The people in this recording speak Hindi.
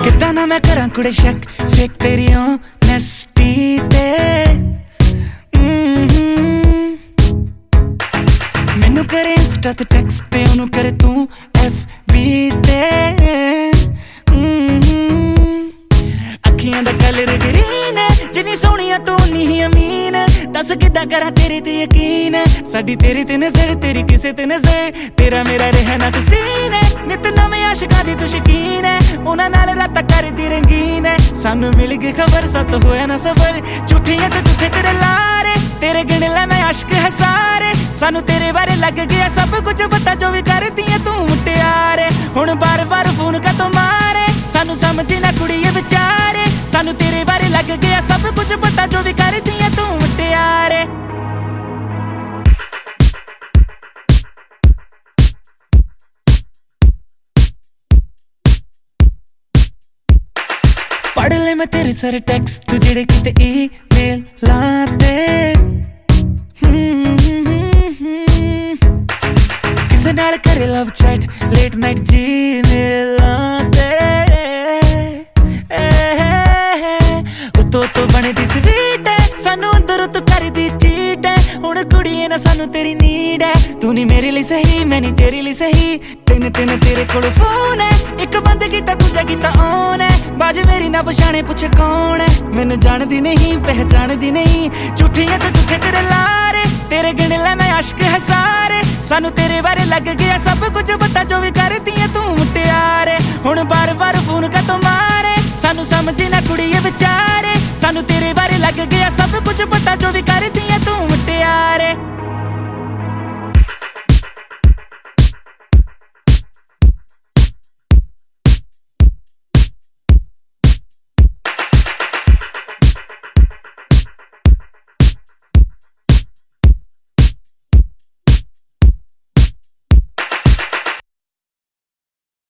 कितना ना मैं करा कुड़े शक फेक तेरी ऑनेस्टी ते मैनू करे इंस्टा ते टेक्स्ट ते ओनू करे तू FB ते अखियां दा कलर ग्रीन जिन्नी सोहणिया तू नहीं अमीन दस किदा करा तेरे ते यकीन साडी तेरे ते नजर तेरी किसे ते नजर तेरा मेरा रहना तुसीन नित नवे आशिकां दी तू शकीन है उन्हां नाल रातां करदी रंगीन है सानू मिल गई खबर सत होया ना सबर झूठियां ते झूठे तेरे लारे तेरे गिण लै मैं आशिक है सारे सानू तेरे बारे लग गया सब कुछ पता जो भी करदी है तू मुटियारे हुण बार बार फोन का तो मारे सानू समझ ना कुड़िए बेचारे सानू तेरे बारे लग गया सब कुछ पता जो भी करदी है तू मुटियारे पढ़ ले मैं तेरे सारे टेक्स्ट तू जेड़े किते ईमेल लाते किसे नाल करे love chat late night Gmail लाते तो बने दी स्वीट है सानू अंदरों तो कर दी चीट है हुण कुड़िए ना सानू तेरी नीड है तू नहीं मेरे लिए सही मैं नहीं तेरे लिए सही तीन तीन तेरे कोल फोन है एक बंद कीता दूजा कीता ऑन है बाज मेरी ना पछाणे पूछे कौन है मैनू जानदी नहीं पहचानदी नहीं झूठियां तो झूठे तेरे लारे तेरे गिण लै मैं आशिक है सारे सानू तेरे बारे लग गया सब कुछ पता जो भी करदी है तू मुटियारे हुण बार बार फोन का तो मारे सानू समझ